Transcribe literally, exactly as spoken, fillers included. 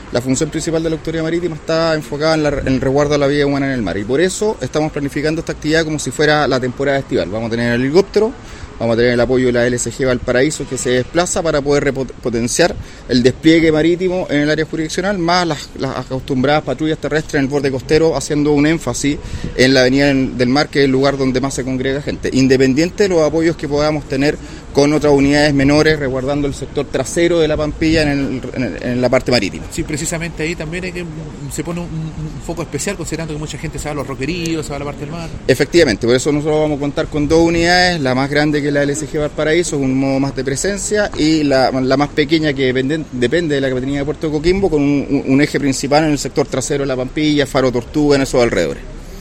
la función principal de la Autoridad Marítima está enfocada en, la, en el resguardo de la vida humana en el mar, y por eso estamos planificando esta actividad como si fuera la temporada estival. Vamos a tener el helicóptero, vamos a tener el apoyo de la L S G Valparaíso, que se desplaza para poder potenciar el despliegue marítimo en el área jurisdiccional, más las, las acostumbradas patrullas terrestres en el borde costero, haciendo un énfasis en la avenida del mar, que es el lugar donde más se congrega gente, independiente de los apoyos que podamos tener con otras unidades menores, resguardando el sector trasero de la Pampilla en, el, en, el, en la parte marítima. Sí, precisamente ahí también hay que, se pone un, un foco especial, considerando que mucha gente se va a los roqueríos, se va a la parte del mar. Efectivamente, por eso nosotros vamos a contar con dos unidades, la más grande que es la L S G Valparaíso, con un modo más de presencia, y la, la más pequeña, que depende, depende de la Capitanía de Puerto de Coquimbo, con un, un eje principal en el sector trasero de la Pampilla, Faro Tortuga, en esos alrededores.